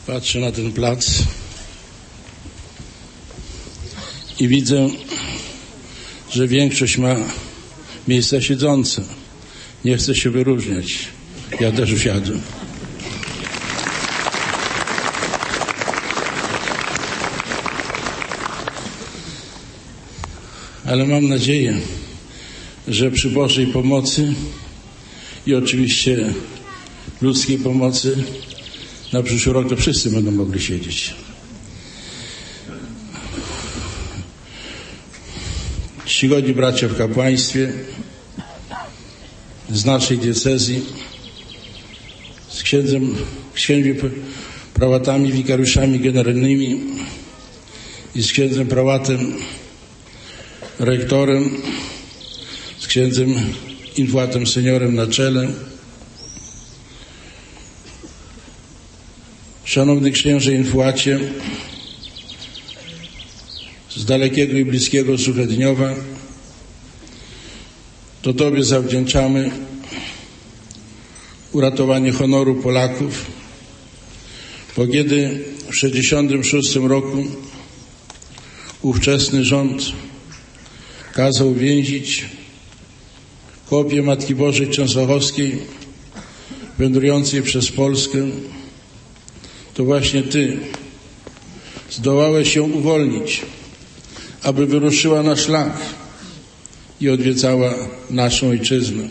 Patrzę na ten plac i widzę, że większość ma miejsca siedzące. Nie chcę się wyróżniać. Ja też usiadłem. Ale mam nadzieję, że przy Bożej pomocy i oczywiście ludzkiej pomocy na przyszły rok to wszyscy będą mogli siedzieć. Czcigodni bracia w kapłaństwie z naszej diecezji, z księżmi prałatami, wikariuszami generalnymi i z księdzem prałatem, rektorem, z księdzem infłatem seniorem na czele. Szanowny księże infłacie z dalekiego i bliskiego Suchedniowa, to Tobie zawdzięczamy uratowanie honoru Polaków, bo kiedy w 1966 roku ówczesny rząd kazał więzić kopię Matki Bożej Częstochowskiej wędrującej przez Polskę, to właśnie Ty zdołałeś ją uwolnić, aby wyruszyła na szlak i odwiedzała naszą ojczyznę.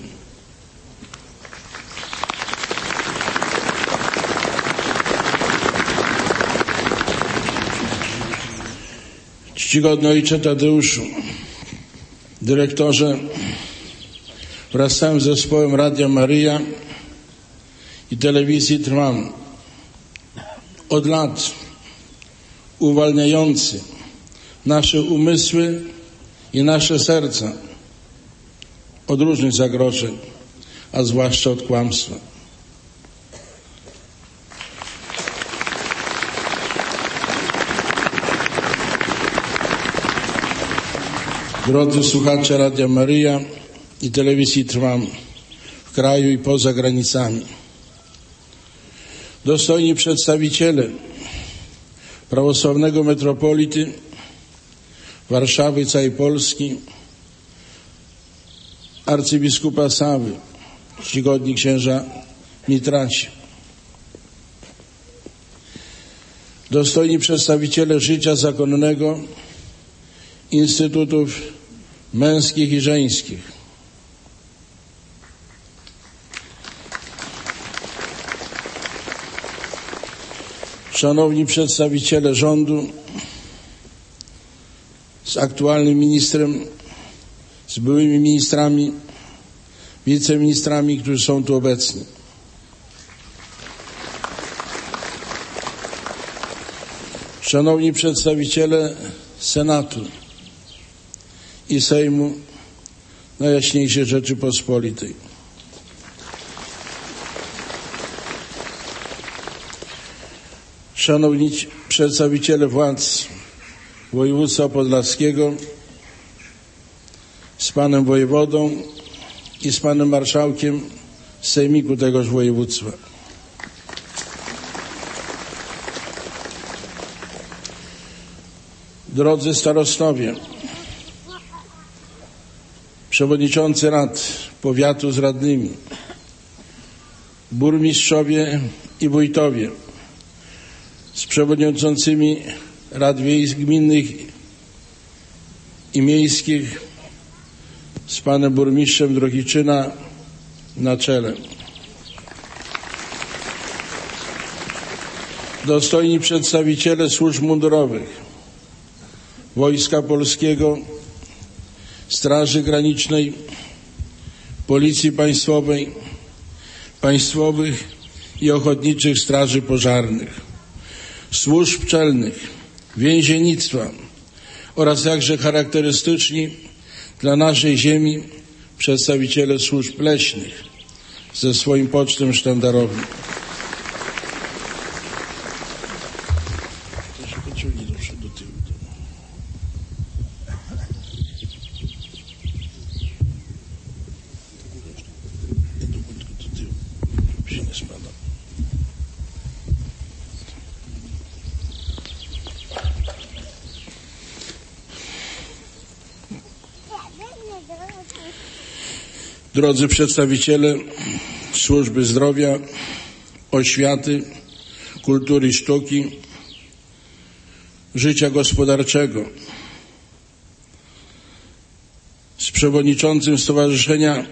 Czcigodny Ojcze Tadeuszu, dyrektorze, wraz z całym zespołem Radia Maryja i telewizji Trwam, od lat uwalniający nasze umysły i nasze serca od różnych zagrożeń, a zwłaszcza od kłamstwa. Drodzy słuchacze Radia Maryja i telewizji Trwam w kraju i poza granicami, dostojni przedstawiciele prawosławnego metropolity Warszawy i całej Polski, arcybiskupa Sawy, czcigodni księża Mitraci, dostojni przedstawiciele życia zakonnego, instytutów męskich i żeńskich, szanowni przedstawiciele rządu, z aktualnym ministrem, z byłymi ministrami, wiceministrami, którzy są tu obecni. Szanowni przedstawiciele Senatu i Sejmu Najjaśniejszej Rzeczypospolitej. Szanowni przedstawiciele władz województwa podlaskiego z panem wojewodą i z panem marszałkiem sejmiku tegoż województwa. Drodzy starostowie, przewodniczący rad powiatu z radnymi, burmistrzowie i wójtowie, z przewodniczącymi rad gminnych i miejskich, z panem burmistrzem Drohiczyna na czele. Dostojni przedstawiciele służb mundurowych, Wojska Polskiego, Straży Granicznej, Policji Państwowej, Państwowych i Ochotniczych Straży Pożarnych, służb celnych, więziennictwa oraz jakże charakterystyczni dla naszej ziemi przedstawiciele służb leśnych ze swoim pocztem sztandarowym. Do tyłu. się nie spada. Drodzy przedstawiciele służby zdrowia, oświaty, kultury i sztuki, życia gospodarczego, z przewodniczącym Stowarzyszenia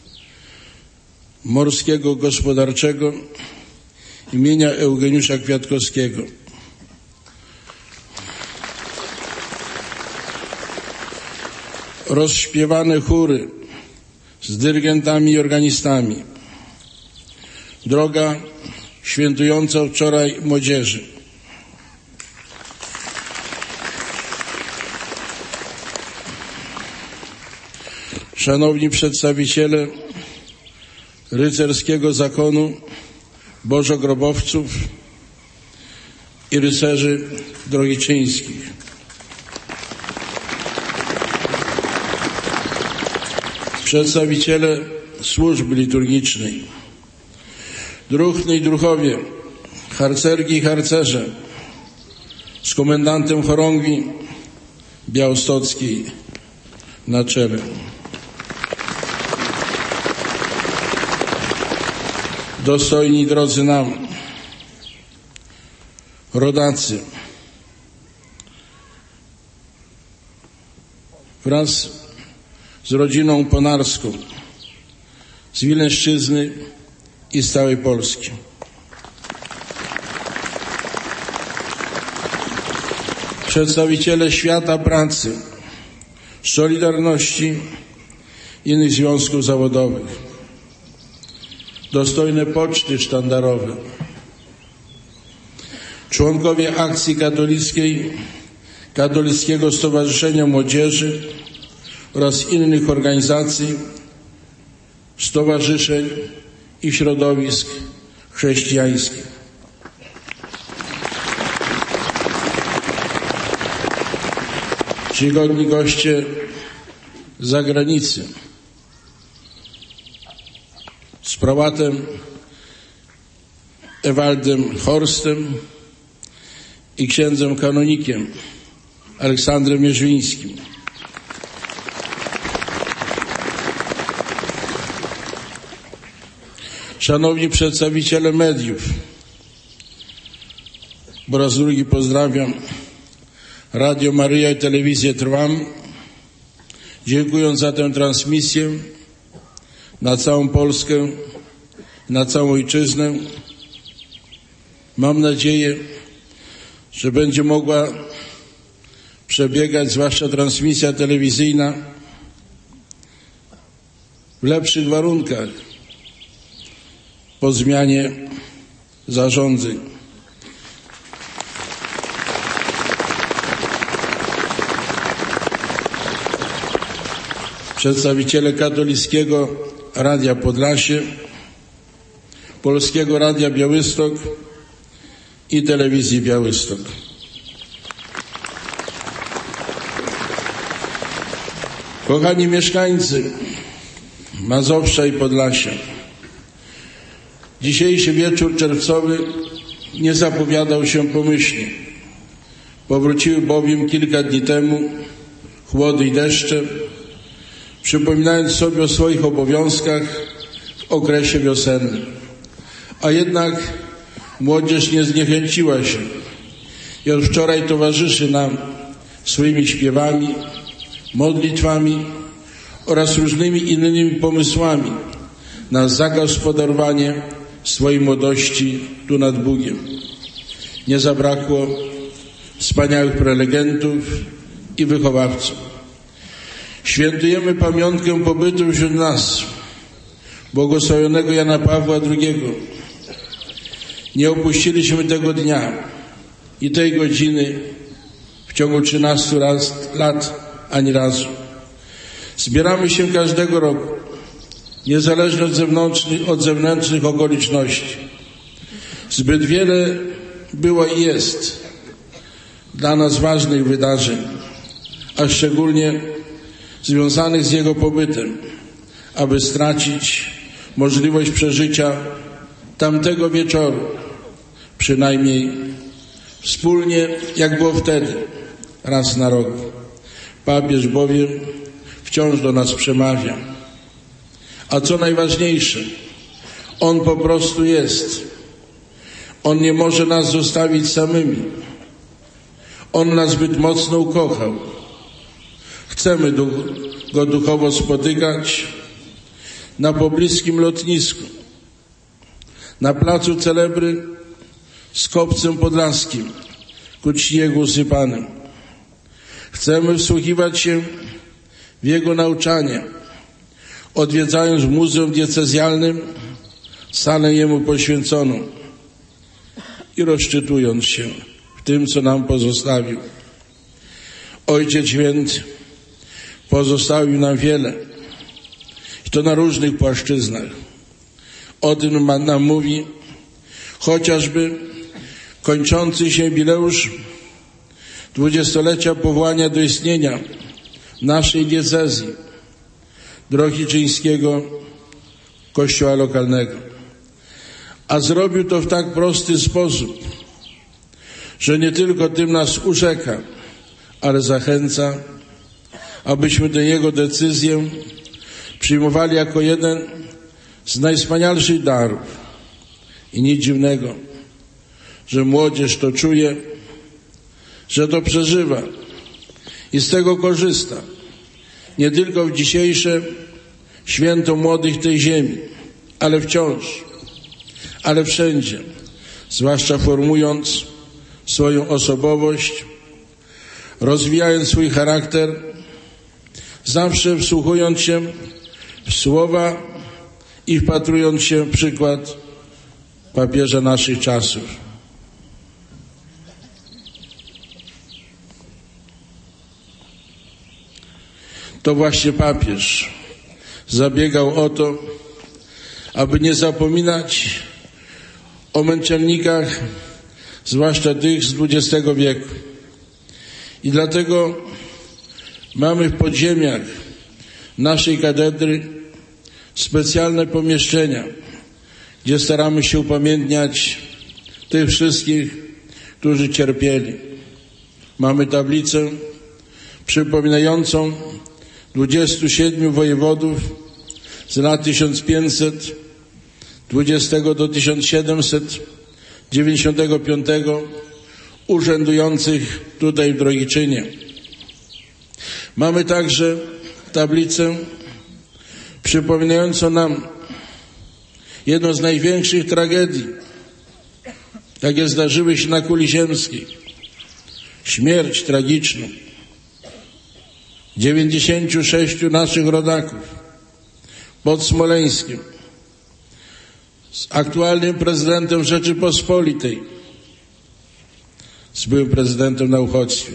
Morskiego Gospodarczego imienia Eugeniusza Kwiatkowskiego. Rozśpiewane chóry z dyrygentami i organistami. Droga świętująca wczoraj młodzieży. Szanowni przedstawiciele rycerskiego zakonu Bożogrobowców i rycerzy drohiczyńskich. Przedstawiciele służby liturgicznej, druhny i druhowie, harcerki i harcerze, z komendantem chorągwi białostockiej na czele. Dostojni drodzy nam, rodacy, wraz z rodziną ponarską z Wileńszczyzny i z całej Polski. Przedstawiciele świata pracy, Solidarności i innych związków zawodowych. Dostojne poczty sztandarowe. Członkowie Akcji Katolickiej, Katolickiego Stowarzyszenia Młodzieży oraz innych organizacji, stowarzyszeń i środowisk chrześcijańskich. Czcigodni goście z zagranicy, z prałatem Ewaldem Horstem i księdzem kanonikiem Aleksandrem Mierzyńskim. Szanowni przedstawiciele mediów, po raz drugi pozdrawiam Radio Maryja i Telewizję Trwam, dziękując za tę transmisję na całą Polskę, na całą ojczyznę. Mam nadzieję, że będzie mogła przebiegać, zwłaszcza transmisja telewizyjna, w lepszych warunkach po zmianie zarządzeń. Przedstawiciele Katolickiego Radia Podlasie, Polskiego Radia Białystok i Telewizji Białystok. Kochani mieszkańcy Mazowsza i Podlasia, dzisiejszy wieczór czerwcowy nie zapowiadał się pomyślnie. Powróciły bowiem kilka dni temu chłody i deszcze, przypominając sobie o swoich obowiązkach w okresie wiosennym. A jednak młodzież nie zniechęciła się. Już wczoraj towarzyszy nam swoimi śpiewami, modlitwami oraz różnymi innymi pomysłami na zagospodarowanie swojej młodości tu nad Bugiem. Nie zabrakło wspaniałych prelegentów i wychowawców. Świętujemy pamiątkę pobytu wśród nas błogosławionego Jana Pawła II. Nie opuściliśmy tego dnia i tej godziny w ciągu 13 lat ani razu. Zbieramy się każdego roku, niezależnie od zewnętrznych okoliczności. Zbyt wiele było i jest dla nas ważnych wydarzeń, a szczególnie związanych z jego pobytem, aby stracić możliwość przeżycia tamtego wieczoru, przynajmniej wspólnie, jak było wtedy, raz na rok. Papież bowiem wciąż do nas przemawia, A co najważniejsze, On po prostu jest. On nie może nas zostawić samymi. On nas zbyt mocno ukochał. Chcemy Go duchowo spotykać na pobliskim lotnisku, na placu Celebry z Kopcem Podlaskim, ku czci Jego usypanym. Chcemy wsłuchiwać się w Jego nauczanie, odwiedzając w Muzeum Diecezjalnym salę Jemu poświęconą i rozczytując się w tym, co nam pozostawił. Ojciec Święty pozostawił nam wiele, i to na różnych płaszczyznach. O tym nam mówi chociażby kończący się jubileusz 20-lecia powołania do istnienia naszej diecezji Drohiczyńskiego Kościoła lokalnego. A zrobił to w tak prosty sposób, że nie tylko tym nas urzeka, ale zachęca, abyśmy tę Jego decyzję przyjmowali jako jeden z najwspanialszych darów. I nic dziwnego, że młodzież to czuje, że to przeżywa i z tego korzysta. Nie tylko w dzisiejsze święto młodych tej ziemi, ale wciąż, ale wszędzie, zwłaszcza formując swoją osobowość, rozwijając swój charakter, zawsze wsłuchując się w słowa i wpatrując się w przykład papieża naszych czasów. To właśnie papież zabiegał o to, aby nie zapominać o męczennikach, zwłaszcza tych z XX wieku. I dlatego mamy w podziemiach naszej katedry specjalne pomieszczenia, gdzie staramy się upamiętniać tych wszystkich, którzy cierpieli. Mamy tablicę przypominającą 27 wojewodów z lat 1520 do 1795 urzędujących tutaj w Drohiczynie. Mamy także tablicę przypominającą nam jedną z największych tragedii, jakie zdarzyły się na kuli ziemskiej. Śmierć tragiczną 96 naszych rodaków pod Smoleńskiem z aktualnym prezydentem Rzeczypospolitej, z byłym prezydentem na uchodźstwie.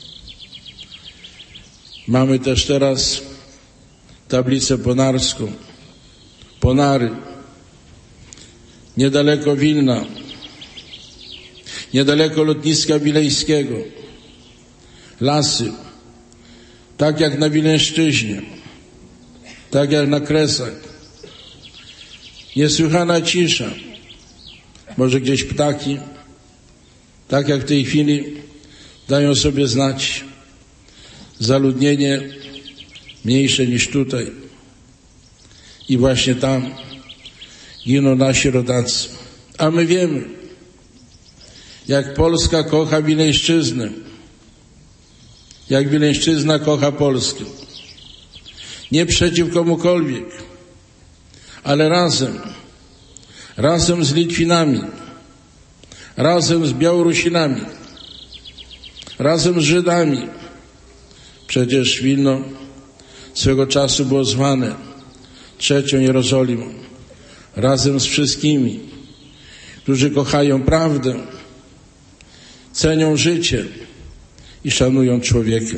Mamy też teraz tablicę ponarską, Ponary, niedaleko Wilna, niedaleko lotniska wilejskiego, lasy, tak jak na Wileńszczyźnie, tak jak na Kresach. Niesłychana cisza, może gdzieś ptaki, tak jak w tej chwili dają sobie znać, zaludnienie mniejsze niż tutaj. I właśnie tam giną nasi rodacy. A my wiemy, jak Polska kocha Wileńszczyznę, jak Wileńszczyzna kocha Polskę. Nie przeciw komukolwiek, ale razem z Litwinami, razem z Białorusinami, razem z Żydami. Przecież Wilno swego czasu było zwane trzecią Jerozolimą. Razem z wszystkimi, którzy kochają prawdę, cenią życie i szanują człowieka.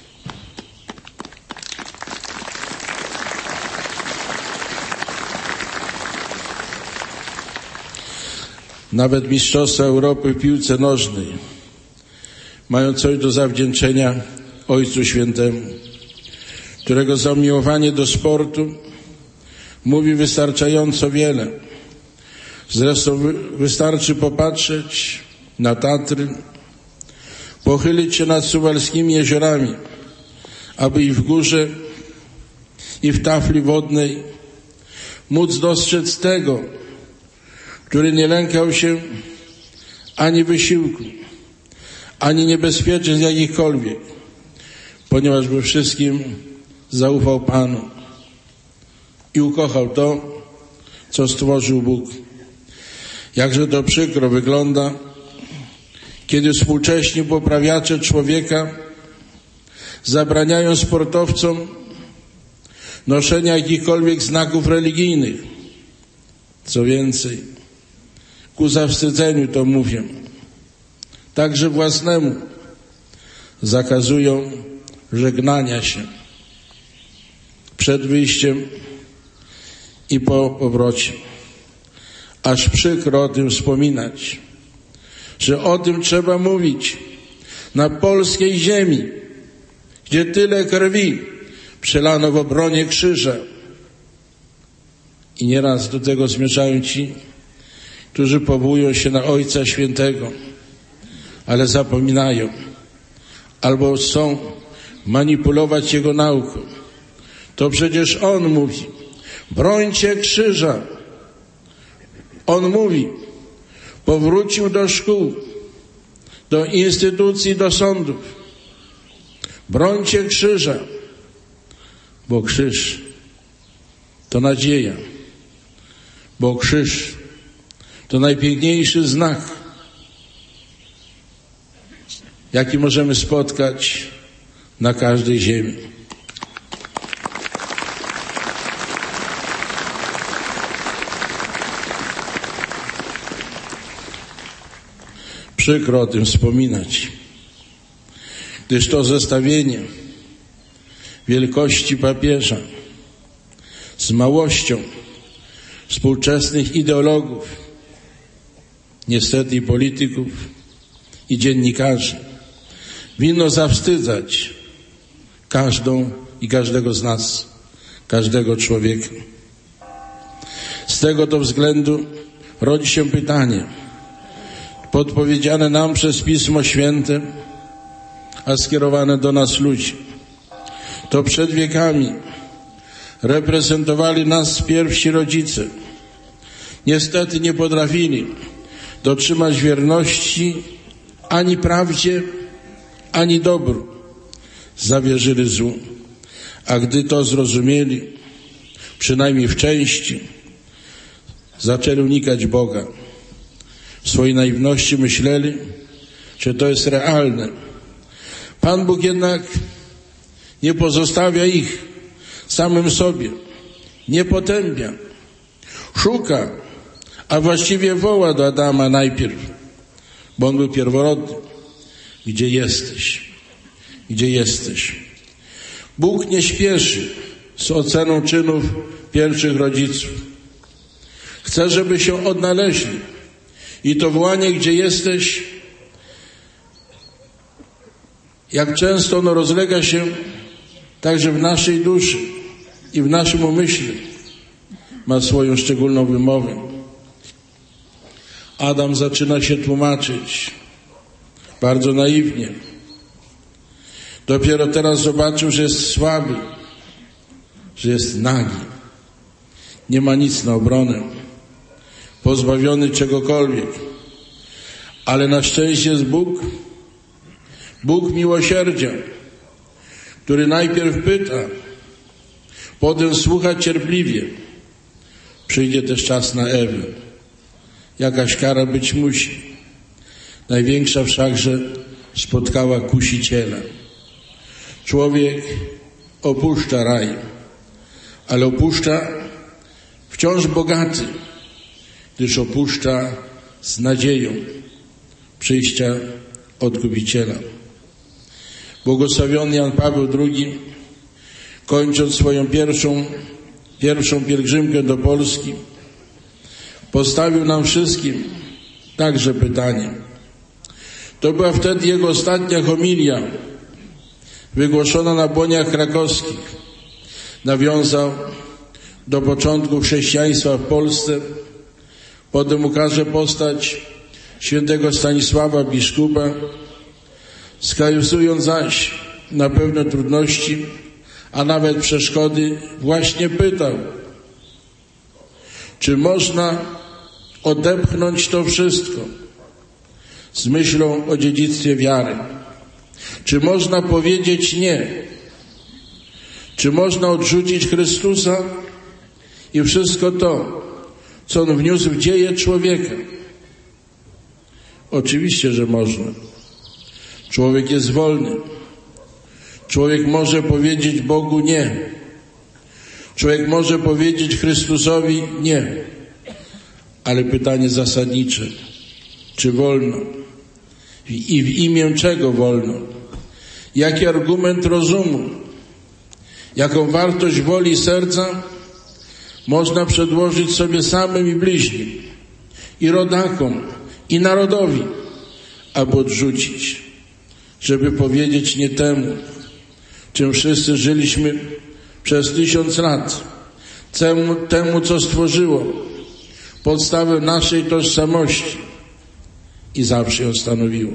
Nawet Mistrzostwa Europy w piłce nożnej mają coś do zawdzięczenia Ojcu Świętemu, którego zamiłowanie do sportu mówi wystarczająco wiele. Zresztą wystarczy popatrzeć na Tatry, pochylić się nad Suwalskimi jeziorami, aby i w górze, i w tafli wodnej móc dostrzec tego, który nie lękał się ani wysiłku, ani niebezpieczeństw jakichkolwiek, ponieważ we wszystkim zaufał Panu i ukochał to, co stworzył Bóg. Jakże to przykro wygląda, kiedy współcześni poprawiacze człowieka zabraniają sportowcom noszenia jakichkolwiek znaków religijnych. Co więcej, ku zawstydzeniu to mówię, także własnemu zakazują żegnania się przed wyjściem i po powrocie. Aż przykro o tym wspominać, że o tym trzeba mówić na polskiej ziemi, gdzie tyle krwi przelano w obronie krzyża. I nieraz do tego zmierzają ci, którzy powołują się na Ojca Świętego, ale zapominają albo chcą manipulować Jego nauką. To przecież On mówi: brońcie krzyża. On mówi: powrócił do szkół, do instytucji, do sądów. Brońcie krzyża, bo krzyż to nadzieja, bo krzyż to najpiękniejszy znak, jaki możemy spotkać na każdej ziemi. Przykro o tym wspominać, gdyż to zestawienie wielkości papieża z małością współczesnych ideologów, niestety i polityków, i dziennikarzy, winno zawstydzać każdą i każdego z nas, każdego człowieka. Z tego to względu rodzi się pytanie, podpowiedziane nam przez Pismo Święte, a skierowane do nas ludzi. To przed wiekami reprezentowali nas pierwsi rodzice. Niestety nie potrafili dotrzymać wierności ani prawdzie, ani dobru. Zawierzyli złu. A gdy to zrozumieli, przynajmniej w części, zaczęli unikać Boga. W swojej naiwności myśleli, że to jest realne. Pan Bóg jednak nie pozostawia ich samym sobie, nie potępia, szuka, a właściwie woła do Adama najpierw, bo on był pierworodny. Gdzie jesteś? Gdzie jesteś? Bóg nie śpieszy z oceną czynów pierwszych rodziców. Chce, żeby się odnaleźli. I to wołanie, gdzie jesteś, jak często ono rozlega się także w naszej duszy i w naszym umyśle, ma swoją szczególną wymowę. Adam zaczyna się tłumaczyć bardzo naiwnie. Dopiero teraz zobaczył, że jest słaby, że jest nagi. Nie ma nic na obronę, pozbawiony czegokolwiek. Ale na szczęście jest Bóg, Bóg miłosierdzia, który najpierw pyta, potem słucha cierpliwie. Przyjdzie też czas na Ewę. Jakaś kara być musi. Największa wszakże spotkała kusiciela. Człowiek opuszcza raj, ale opuszcza wciąż bogaty, gdyż opuszcza z nadzieją przyjścia Odkupiciela. Błogosławiony Jan Paweł II, kończąc swoją pierwszą pielgrzymkę do Polski, postawił nam wszystkim także pytanie. To była wtedy jego ostatnia homilia, wygłoszona na Błoniach Krakowskich. Nawiązał do początku chrześcijaństwa w Polsce, potem ukaże postać świętego Stanisława biskupa, wskazując zaś na pewne trudności, a nawet przeszkody, właśnie pytał, Czy można odepchnąć to wszystko z myślą o dziedzictwie wiary? Czy można powiedzieć nie? Czy można odrzucić Chrystusa i wszystko to, co On wniósł w dzieje człowieka? Oczywiście, że można. Człowiek jest wolny. Człowiek może powiedzieć Bogu nie. Człowiek może powiedzieć Chrystusowi nie. Ale pytanie zasadnicze, czy wolno? I w imię czego wolno? Jaki argument rozumu? Jaką wartość woli serca można przedłożyć sobie samym i bliźnim, i rodakom, i narodowi, aby odrzucić, żeby powiedzieć nie temu, czym wszyscy żyliśmy przez 1000 lat, temu, co stworzyło podstawę naszej tożsamości i zawsze ją stanowiło.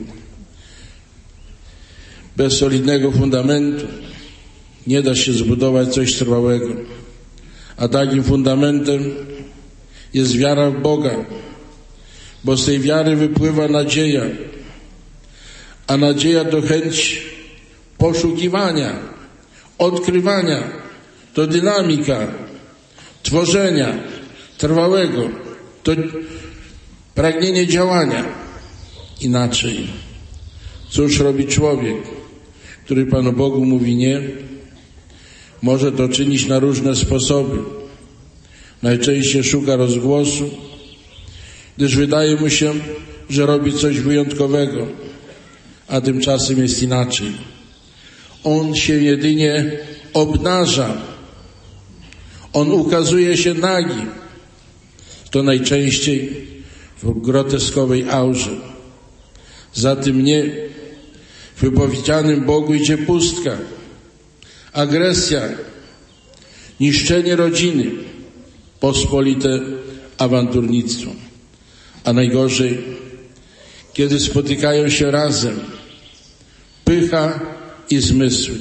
Bez solidnego fundamentu nie da się zbudować coś trwałego, a takim fundamentem jest wiara w Boga, bo z tej wiary wypływa nadzieja, a nadzieja to chęć poszukiwania, odkrywania, to dynamika tworzenia trwałego, to pragnienie działania. Inaczej, cóż robi człowiek, który Panu Bogu mówi nie? Może to czynić na różne sposoby. Najczęściej szuka rozgłosu, gdyż wydaje mu się, że robi coś wyjątkowego, a tymczasem jest inaczej. On się jedynie obnaża. On ukazuje się nagi. To najczęściej w groteskowej aurze. Za tym nie w wypowiedzianym Bogu idzie pustka, agresja, niszczenie rodziny, pospolite awanturnictwo. A najgorzej, kiedy spotykają się razem pycha i zmysły.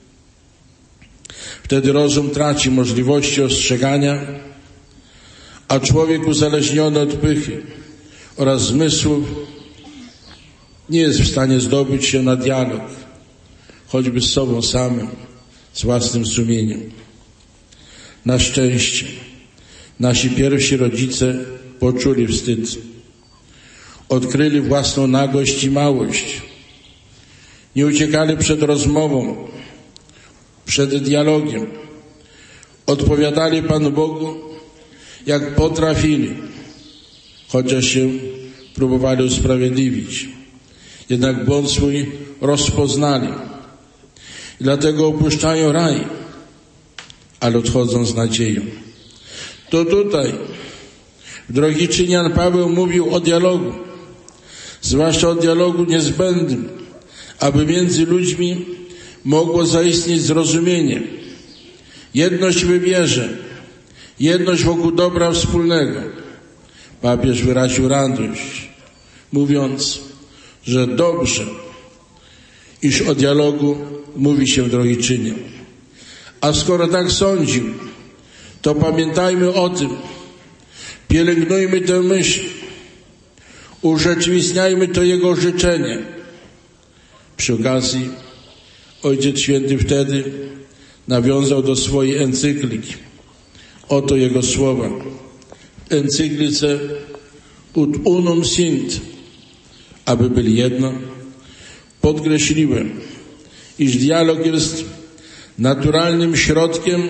Wtedy rozum traci możliwości ostrzegania, a człowiek uzależniony od pychy oraz zmysłów nie jest w stanie zdobyć się na dialog, choćby z sobą samym, z własnym sumieniem. Na szczęście nasi pierwsi rodzice poczuli wstyd. Odkryli własną nagość i małość. Nie uciekali przed rozmową, przed dialogiem. Odpowiadali Panu Bogu, jak potrafili, chociaż się próbowali usprawiedliwić. Jednak błąd swój rozpoznali. I dlatego opuszczają raj, ale odchodzą z nadzieją. To tutaj w Drohiczynian Paweł mówił o dialogu, zwłaszcza o dialogu niezbędnym, aby między ludźmi mogło zaistnieć zrozumienie, jedność w wierze, jedność wokół dobra wspólnego. Papież wyraził radość, mówiąc, że dobrze, iż o dialogu mówi się w Drohiczynie. A skoro tak sądził, to pamiętajmy o tym, pielęgnujmy tę myśl, urzeczywistniajmy to jego życzenie. Przy okazji Ojciec Święty wtedy nawiązał do swojej encykliki. Oto jego słowa. W encyklice Ut unum sint, aby byli jedno, podkreśliłem, iż dialog jest naturalnym środkiem,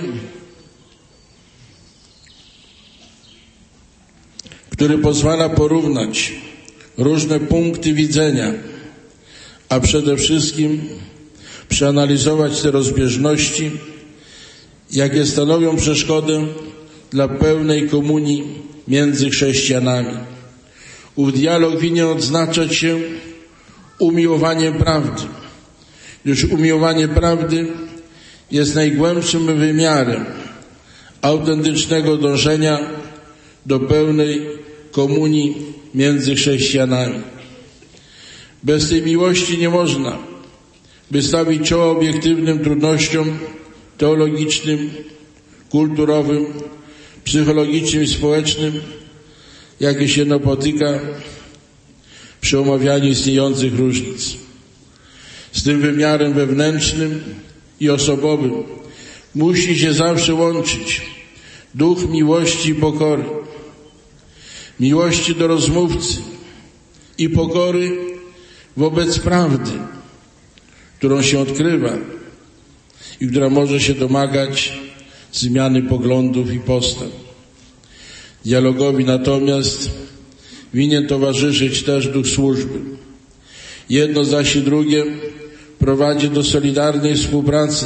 który pozwala porównać różne punkty widzenia, a przede wszystkim przeanalizować te rozbieżności, jakie stanowią przeszkodę dla pełnej komunii między chrześcijanami. Ów dialog winien odznaczać się umiłowaniem prawdy, gdyż umiłowanie prawdy jest najgłębszym wymiarem autentycznego dążenia do pełnej komunii między chrześcijanami. Bez tej miłości nie można by stawić czoła obiektywnym trudnościom teologicznym, kulturowym, psychologicznym i społecznym, jakie się napotyka przy omawianiu istniejących różnic. Z tym wymiarem wewnętrznym i osobowym musi się zawsze łączyć duch miłości i pokory. Miłości do rozmówcy i pokory wobec prawdy, którą się odkrywa i która może się domagać zmiany poglądów i postaw. Dialogowi natomiast winien towarzyszyć też duch służby. Jedno zaś i drugie prowadzi do solidarnej współpracy,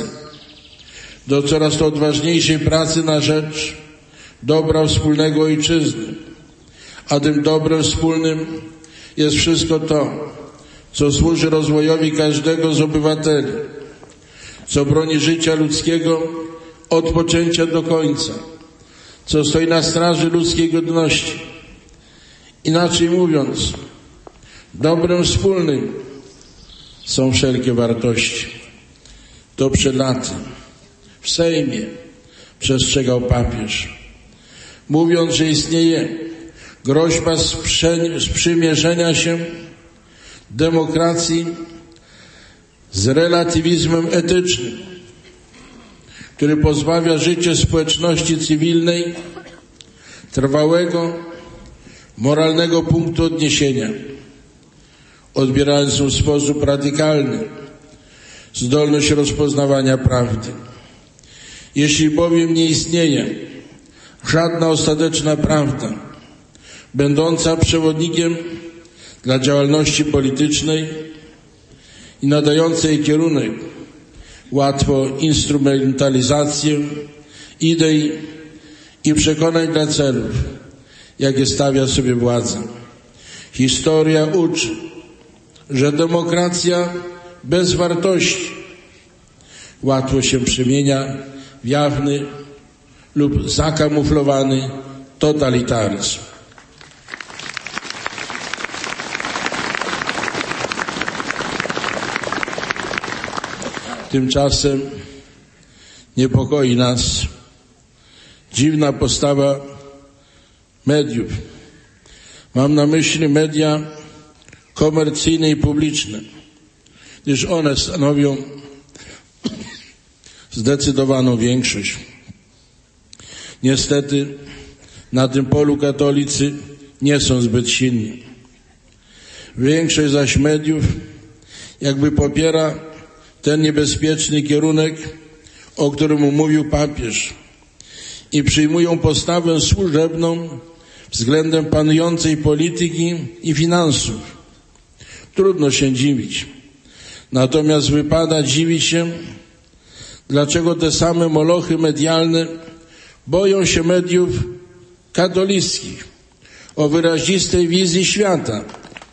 do coraz to odważniejszej pracy na rzecz dobra wspólnego ojczyzny. A tym dobrem wspólnym jest wszystko to, co służy rozwojowi każdego z obywateli, co broni życia ludzkiego od poczęcia do końca, co stoi na straży ludzkiej godności. Inaczej mówiąc, dobrem wspólnym są wszelkie wartości. To przed laty w Sejmie przestrzegał papież, mówiąc, że istnieje groźba sprzymierzenia się demokracji z relatywizmem etycznym, który pozbawia życie społeczności cywilnej trwałego, moralnego punktu odniesienia, odbierając w sposób radykalny zdolność rozpoznawania prawdy. Jeśli bowiem nie istnieje żadna ostateczna prawda, będąca przewodnikiem dla działalności politycznej i nadającej kierunek, łatwo instrumentalizację idei i przekonań dla celów, jakie stawia sobie władza. Historia uczy, że demokracja bez wartości łatwo się przemienia w jawny lub zakamuflowany totalitaryzm. Tymczasem niepokoi nas dziwna postawa mediów. Mam na myśli media komercyjne i publiczne, gdyż one stanowią zdecydowaną większość. Niestety na tym polu katolicy nie są zbyt silni. Większość zaś mediów jakby popiera ten niebezpieczny kierunek, o którym mówił papież, i przyjmują postawę służebną względem panującej polityki i finansów. Trudno się dziwić. Natomiast wypada dziwić się, dlaczego te same molochy medialne boją się mediów katolickich o wyrazistej wizji świata.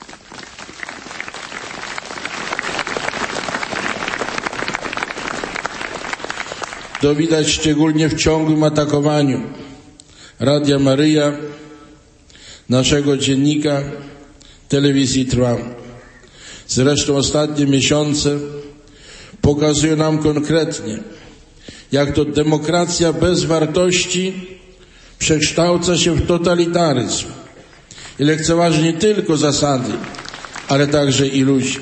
To widać szczególnie w ciągłym atakowaniu Radia Maryja, naszego dziennika, telewizji Trwam. Zresztą ostatnie miesiące pokazują nam konkretnie, jak to demokracja bez wartości przekształca się w totalitaryzm i lekceważy nie tylko zasady, ale także i ludzi.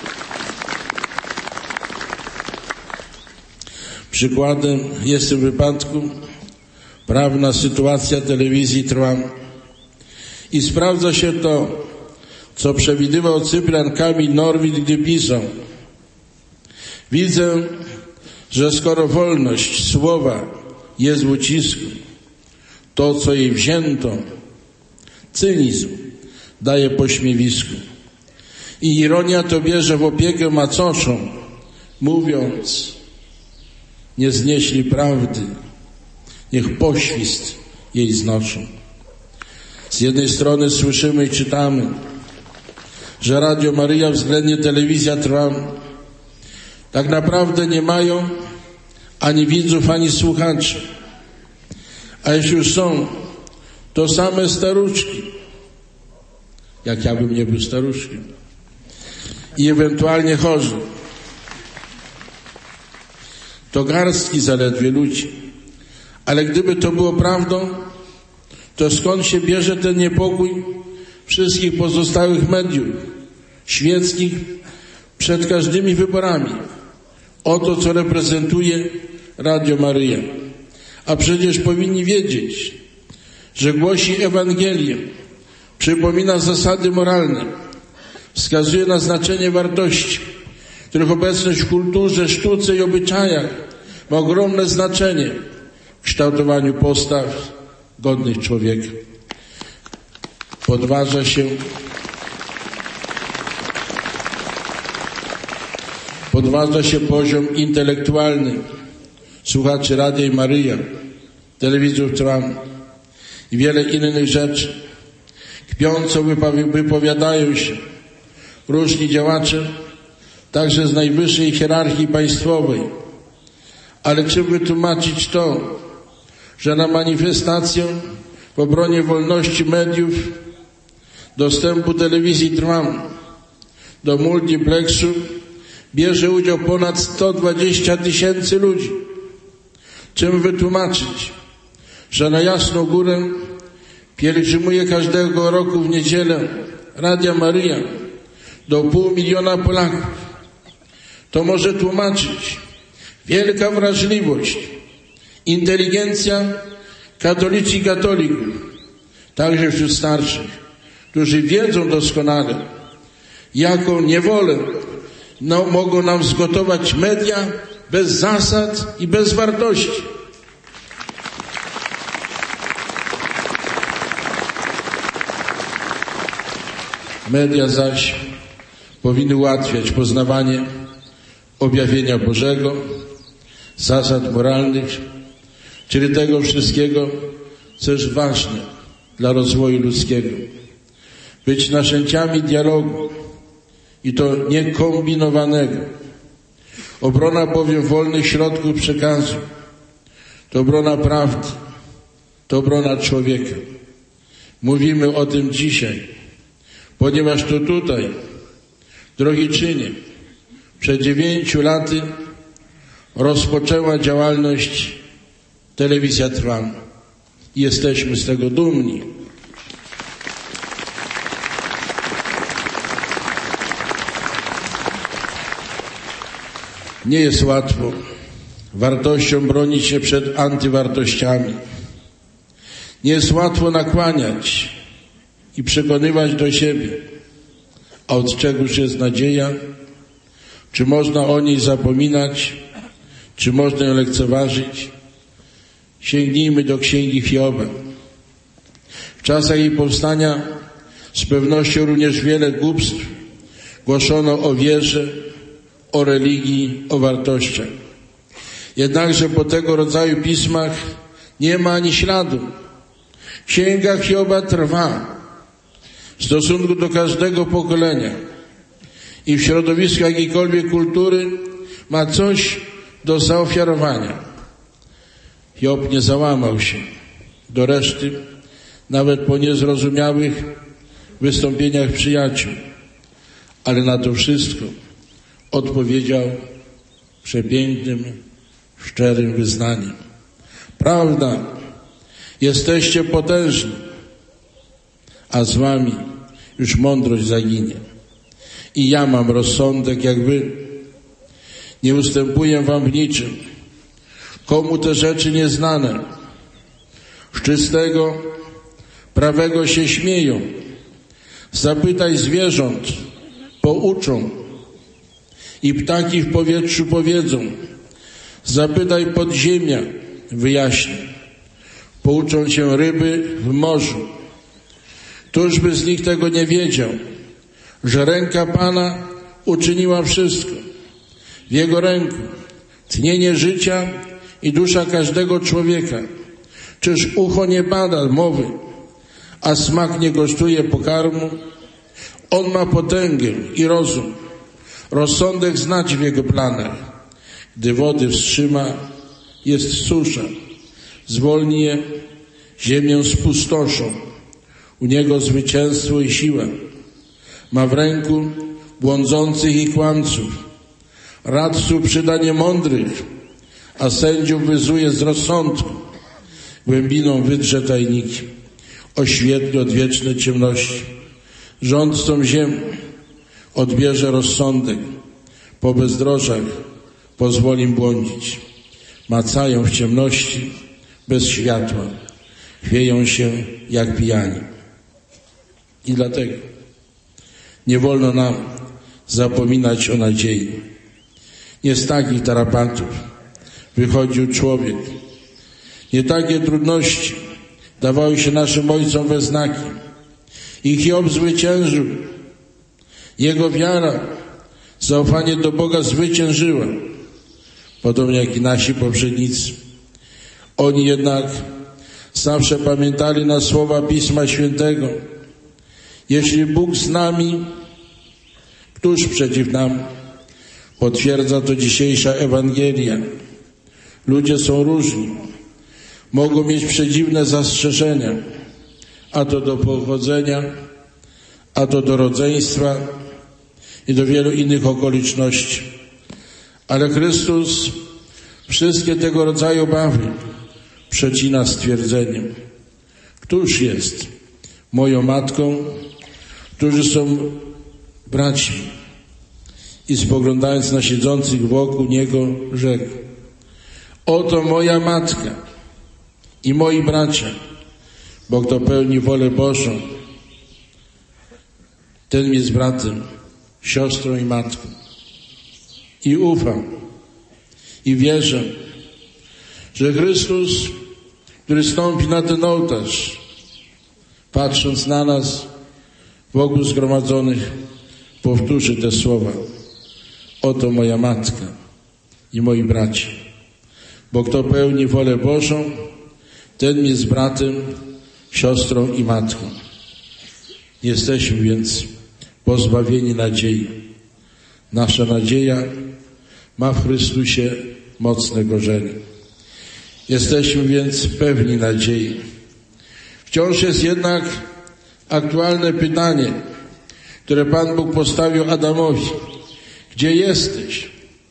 Przykładem jest w tym wypadku prawna sytuacja telewizji Trwam. I sprawdza się to, co przewidywał Cyprian Kamil Norwid, gdy pisał: widzę, że skoro wolność słowa jest w ucisku, to, co jej wzięto, cynizm, daje pośmiewisku. I ironia to bierze w opiekę macoszą, mówiąc: nie znieśli prawdy, niech poświst jej znoszą. Z jednej strony słyszymy i czytamy, że Radio Maryja względnie telewizja Trwam tak naprawdę nie mają ani widzów, ani słuchaczy. A jeśli już są, to same staruczki, jak ja bym nie był staruszkiem, i ewentualnie chorzy. To garstki zaledwie ludzi. Ale gdyby to było prawdą, to skąd się bierze ten niepokój wszystkich pozostałych mediów świeckich przed każdymi wyborami o to, co reprezentuje Radio Maryja? A przecież powinni wiedzieć, że głosi Ewangelię, przypomina zasady moralne, wskazuje na znaczenie wartości, których obecność w kulturze, sztuce i obyczajach ma ogromne znaczenie w kształtowaniu postaw godnych człowieka. Podważa się poziom intelektualny słuchaczy Radia Maryja, telewizorów Trwam i wiele innych rzeczy. Kpiąco wypowiadają się różni działacze, także z najwyższej hierarchii państwowej. Ale czym wytłumaczyć to, że na manifestację w obronie wolności mediów, dostępu telewizji Trwam do multiplexu bierze udział ponad 120 000 ludzi? Czym wytłumaczyć, że na Jasną Górę pielgrzymuje każdego roku w niedzielę Radia Maryja do 500 000 Polaków? To może tłumaczyć wielka wrażliwość, inteligencja katolicy i katolików, także wśród starszych, którzy wiedzą doskonale, jaką niewolę mogą nam zgotować media bez zasad i bez wartości. Media zaś powinny ułatwiać poznawanie objawienia Bożego, zasad moralnych, czyli tego wszystkiego, co jest ważne dla rozwoju ludzkiego. Być narzędziami dialogu i to niekombinowanego. Obrona bowiem wolnych środków przekazu to obrona prawdy, to obrona człowieka. Mówimy o tym dzisiaj, ponieważ to tutaj, w Drohiczynie, przed 9 laty rozpoczęła działalność telewizja Trwam. Jesteśmy z tego dumni. Nie jest łatwo wartościom bronić się przed antywartościami. Nie jest łatwo nakłaniać i przekonywać do siebie. A od czegoż jest nadzieja? Czy można o niej zapominać? Czy można ją lekceważyć? Sięgnijmy do Księgi Hioba. W czasach jej powstania z pewnością również wiele głupstw głoszono o wierze, o religii, o wartościach. Jednakże po tego rodzaju pismach nie ma ani śladu. Księga Hioba trwa w stosunku do każdego pokolenia i w środowisku jakiejkolwiek kultury ma coś do zaofiarowania. Hiob nie załamał się do reszty, nawet po niezrozumiałych wystąpieniach przyjaciół, ale na to wszystko odpowiedział przepięknym, szczerym wyznaniem. Prawda, jesteście potężni, a z wami już mądrość zaginie. I ja mam rozsądek jak wy. Nie ustępuję wam w niczym. Komu te rzeczy nieznane, z czystego, prawego się śmieją. Zapytaj zwierząt, pouczą. I ptaki w powietrzu powiedzą. Zapytaj podziemia, wyjaśni. Pouczą się ryby w morzu. Któż by z nich tego nie wiedział, że ręka Pana uczyniła wszystko. W Jego ręku tchnienie życia i dusza każdego człowieka. Czyż ucho nie bada mowy, a smak nie kosztuje pokarmu? On ma potęgę i rozum. Rozsądek znać w Jego planach. Gdy wody wstrzyma, jest susza. Zwolni je, ziemię spustoszą. U Niego zwycięstwo i siła. Ma w ręku błądzących i kłamców. Radców przyda niemądrych, a sędziów wyzuje z rozsądku. Głębiną wydrze tajniki. oświetli odwieczne ciemności. Rządcom ziem odbierze rozsądek, po bezdrożach pozwoli im błądzić. Macają w ciemności bez światła, chwieją się jak pijani. I dlatego nie wolno nam zapominać o nadziei. Nie z takich tarapatów wychodził człowiek. Nie takie trudności dawały się naszym ojcom we znaki. I Hiob zwyciężył. Jego wiara, zaufanie do Boga zwyciężyła. Podobnie jak i nasi poprzednicy. Oni jednak zawsze pamiętali na słowa Pisma Świętego. Jeśli Bóg z nami, któż przeciw nam? Potwierdza to dzisiejsza Ewangelia. Ludzie są różni. Mogą mieć przedziwne zastrzeżenia. A to do pochodzenia, a to do rodzeństwa i do wielu innych okoliczności. Ale Chrystus wszystkie tego rodzaju obawy przecina stwierdzeniem: któż jest moją matką, którzy są braćmi? I spoglądając na siedzących wokół Niego, rzekł: oto moja matka i moi bracia, bo kto pełni wolę Bożą, ten jest bratem, siostrą i matką. I ufam i wierzę, że Chrystus, który stąpi na ten ołtarz, patrząc na nas wokół zgromadzonych, powtórzy te słowa: oto moja matka i moi bracia, bo kto pełni wolę Bożą, ten jest bratem, siostrą i matką. Jesteśmy więc pozbawieni nadziei. Nasza nadzieja ma w Chrystusie mocne korzenie. Jesteśmy więc pewni nadziei. Wciąż jest jednak aktualne pytanie, które Pan Bóg postawił Adamowi: gdzie jesteś?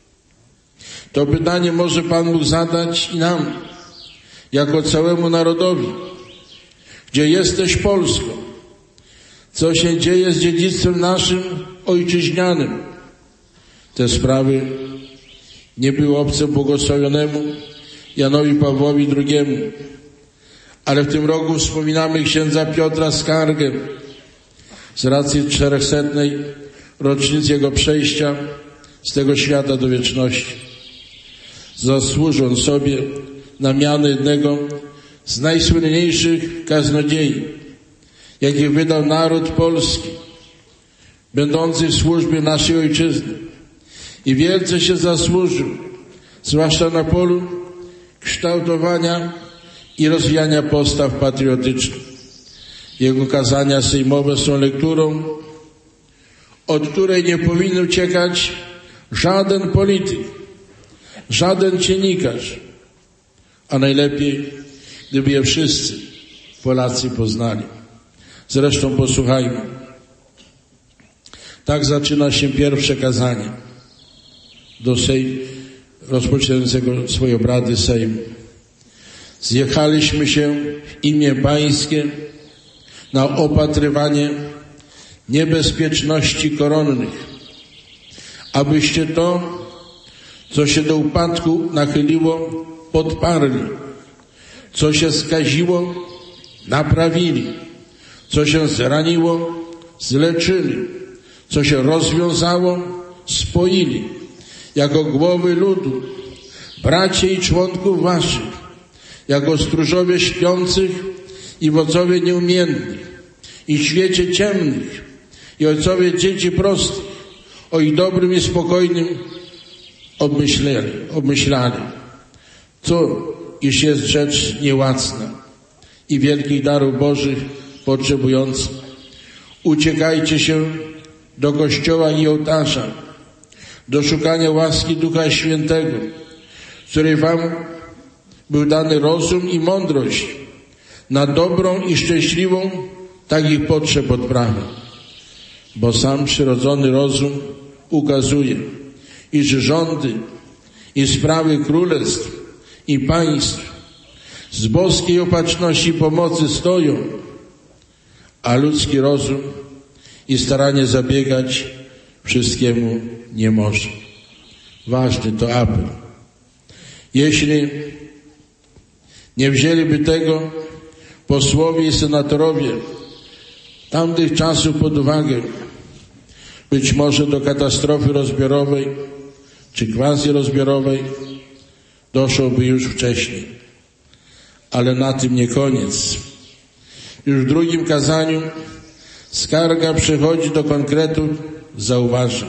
To pytanie może Pan Bóg zadać i nam, jako całemu narodowi. Gdzie jesteś, Polsko? Co się dzieje z dziedzictwem naszym ojczyźnianym? Te sprawy nie były obce błogosławionemu Janowi Pawłowi II, ale w tym roku wspominamy księdza Piotra Skargę z racji 400. rocznicy jego przejścia z tego świata do wieczności. Zasłużył sobie na miano jednego z najsłynniejszych kaznodziei, jakich wydał naród polski, będący w służbie naszej ojczyzny. I wielce się zasłużył, zwłaszcza na polu kształtowania i rozwijania postaw patriotycznych. Jego kazania sejmowe są lekturą, od której nie powinien uciekać żaden polityk, żaden dziennikarz, a najlepiej, gdyby je wszyscy Polacy poznali. Zresztą posłuchajmy. Tak zaczyna się pierwsze kazanie do rozpoczynającego swoje obrady Sejmu. Zjechaliśmy się w imię Pańskie na opatrywanie niebezpieczności koronnych, abyście to, co się do upadku nachyliło, podparli, co się skaziło, naprawili, co się zraniło, zleczyli, co się rozwiązało, spoili, jako głowy ludu, bracie i członków waszych, jako stróżowie śpiących i wodzowie nieumiejętnych, i w świecie ciemnych, i ojcowie dzieci prostych, o ich dobrym i spokojnym obmyślali. Co, iż jest rzecz niełacna i wielkich darów Bożych potrzebująca. Uciekajcie się do Kościoła i ołtarza, do szukania łaski Ducha Świętego, z której wam był dany rozum i mądrość na dobrą i szczęśliwą takich potrzeb odprawy. Bo sam przyrodzony rozum ukazuje, iż rządy i sprawy królestw i państw z boskiej opatrzności pomocy stoją a ludzki rozum i staranie zabiegać wszystkiemu nie może. Ważny to apel. Jeśli nie wzięliby tego posłowie i senatorowie tamtych czasów pod uwagę, być może do katastrofy rozbiorowej czy quasi-rozbiorowej doszłoby już wcześniej. Ale na tym nie koniec. Już w drugim kazaniu skarga przechodzi do konkretów, zauważa: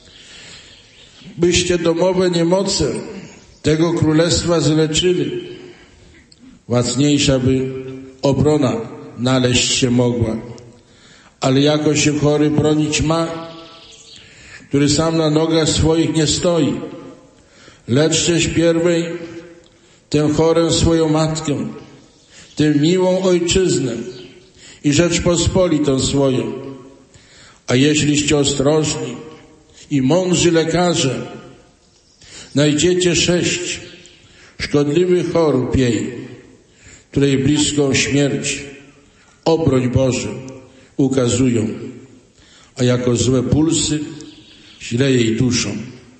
byście domowe niemoce tego królestwa zleczyli, łacniejsza by obrona naleźć się mogła. Ale jako się chory bronić ma, który sam na nogach swoich nie stoi, leczcześ pierwej tę chorę swoją matkę, tę miłą ojczyznę i Rzeczpospolitą swoją. A jeśliście ostrożni i mądrzy lekarze, znajdziecie 6 szkodliwych chorób jej, której bliską śmierć, obroń Boże, ukazują, a jako złe pulsy źle jej duszą.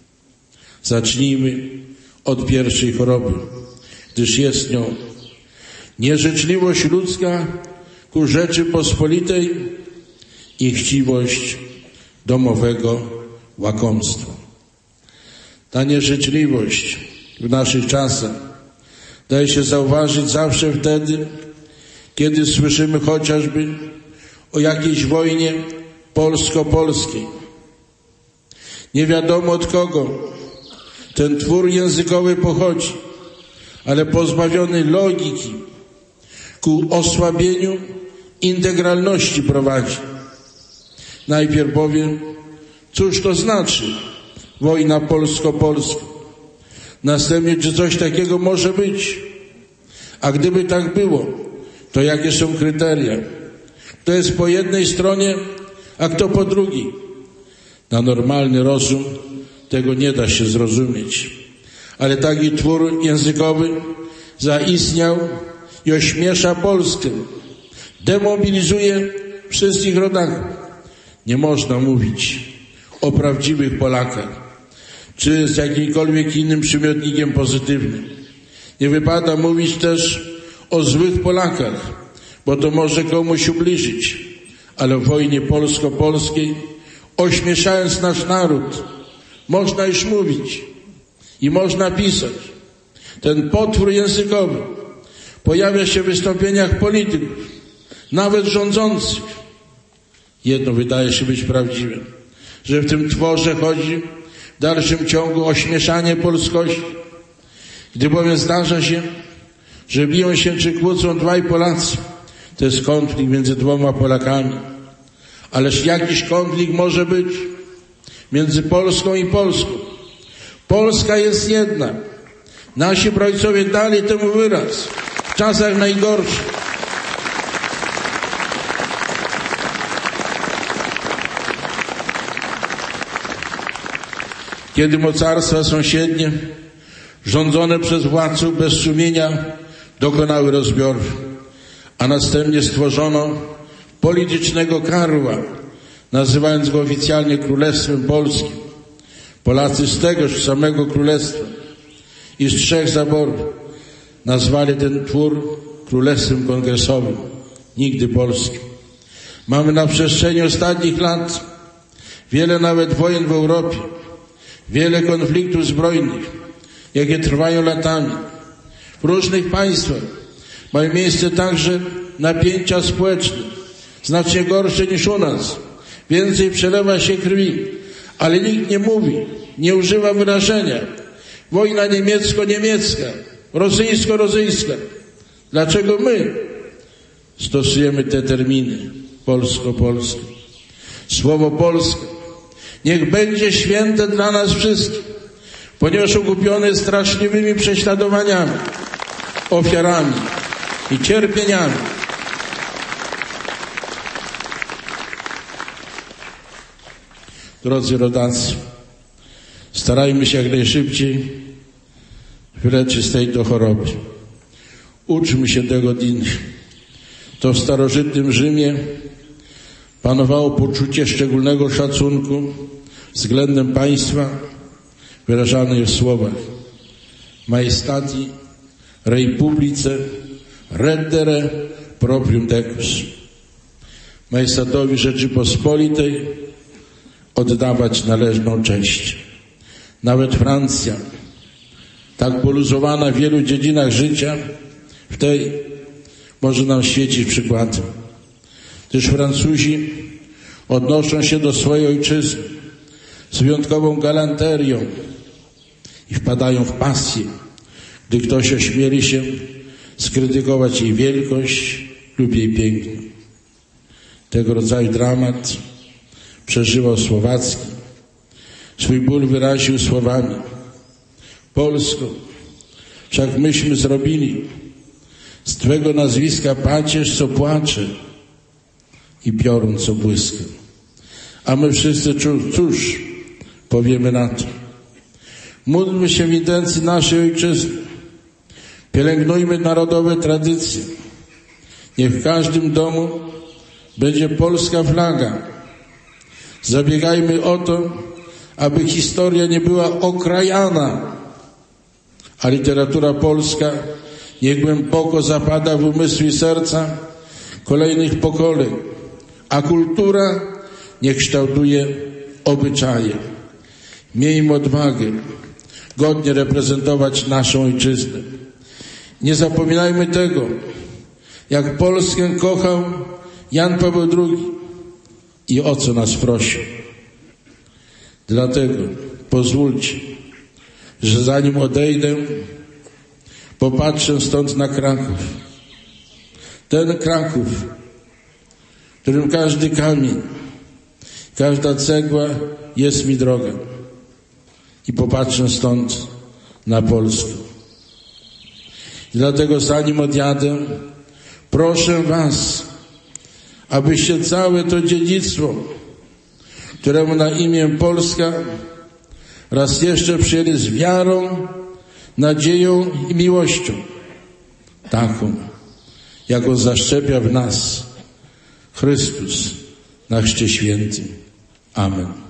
Zacznijmy od pierwszej choroby, gdyż jest nią nieżyczliwość ludzka ku Rzeczypospolitej i chciwość domowego łakomstwa. Ta nieżyczliwość w naszych czasach daje się zauważyć zawsze wtedy, kiedy słyszymy chociażby o jakiejś wojnie polsko-polskiej. Nie wiadomo od kogo ten twór językowy pochodzi, ale pozbawiony logiki ku osłabieniu integralności prowadzi. Najpierw bowiem, cóż to znaczy wojna polsko-polska? Następnie, czy coś takiego może być? A gdyby tak było, to jakie są kryteria? Kto jest po jednej stronie, a kto po drugiej? Na normalny rozum tego nie da się zrozumieć. Ale taki twór językowy zaistniał i ośmiesza Polskę. Demobilizuje wszystkich rodaków. Nie można mówić o prawdziwych Polakach, czy z jakimkolwiek innym przymiotnikiem pozytywnym. Nie wypada mówić też o złych Polakach, bo to może komuś ubliżyć. Ale w wojnie polsko-polskiej, ośmieszając nasz naród, można już mówić i można pisać. Ten potwór językowy pojawia się w wystąpieniach polityków, nawet rządzących. Jedno wydaje się być prawdziwe, że w tym tworze chodzi w dalszym ciągu o ośmieszanie polskości. Gdy bowiem zdarza się, że biją się czy kłócą dwaj Polacy, to jest konflikt między dwoma Polakami. Ależ jakiś konflikt może być między Polską i Polską. Polska jest jedna. Nasi praojcowie dali temu wyraz w czasach najgorszych. Kiedy mocarstwa sąsiednie, rządzone przez władców bez sumienia, dokonały rozbiorów, a następnie stworzono politycznego Karła, nazywając go oficjalnie Królestwem Polskim. Polacy z tegoż samego królestwa i z 3 zaborów nazwali ten twór Królestwem Kongresowym, nigdy polskim. Mamy na przestrzeni ostatnich lat wiele nawet wojen w Europie, wiele konfliktów zbrojnych, jakie trwają latami. W różnych państwach mają miejsce także napięcia społeczne, znacznie gorsze niż u nas. Więcej przelewa się krwi, ale nikt nie mówi, nie używa wyrażenia wojna niemiecko-niemiecka, rosyjsko-rosyjska. Dlaczego my stosujemy te terminy polsko-polskie? Słowo polskie niech będzie święte dla nas wszystkich, ponieważ okupione jest straszliwymi prześladowaniami, ofiarami i cierpieniami. Drodzy rodacy, starajmy się jak najszybciej wyleczyć z tej to choroby. Uczmy się tego od innych. To w starożytnym Rzymie panowało poczucie szczególnego szacunku względem państwa, wyrażane w słowach Majestati Rei Publice reddere proprium decus. Majestatowi Rzeczypospolitej oddawać należną cześć. Nawet Francja, tak poluzowana w wielu dziedzinach życia, w tej może nam świecić przykładem. Gdyż Francuzi odnoszą się do swojej ojczyzny z wyjątkową galanterią i wpadają w pasję, gdy ktoś ośmieli się skrytykować jej wielkość lub jej piękno. Tego rodzaju dramat przeżywał Słowacki. Swój ból wyraził słowami: Polsko, wszak myśmy zrobili z Twego nazwiska pacierz, co płacze, i piorun, co błyska. A my wszyscy, cóż powiemy na to? Módlmy się w intencji naszej ojczyzny. Pielęgnujmy narodowe tradycje. Niech w każdym domu będzie polska flaga. Zabiegajmy o to, aby historia nie była okrajana, a literatura polska niech głęboko zapada w umysły i serca kolejnych pokoleń, a kultura niech kształtuje obyczaje. Miejmy odwagę godnie reprezentować naszą ojczyznę. Nie zapominajmy tego, jak Polskę kochał Jan Paweł II i o co nas prosił. Dlatego pozwólcie, że zanim odejdę, popatrzę stąd na Kraków. Ten Kraków, w którym każdy kamień, każda cegła jest mi droga. I popatrzę stąd na Polskę. I dlatego zanim odjadę, proszę was, abyście całe to dziedzictwo, któremu na imię Polska, raz jeszcze przyjęli z wiarą, nadzieją i miłością, taką, jaką zaszczepia w nas Chrystus na Chrzcie Świętym. Amen.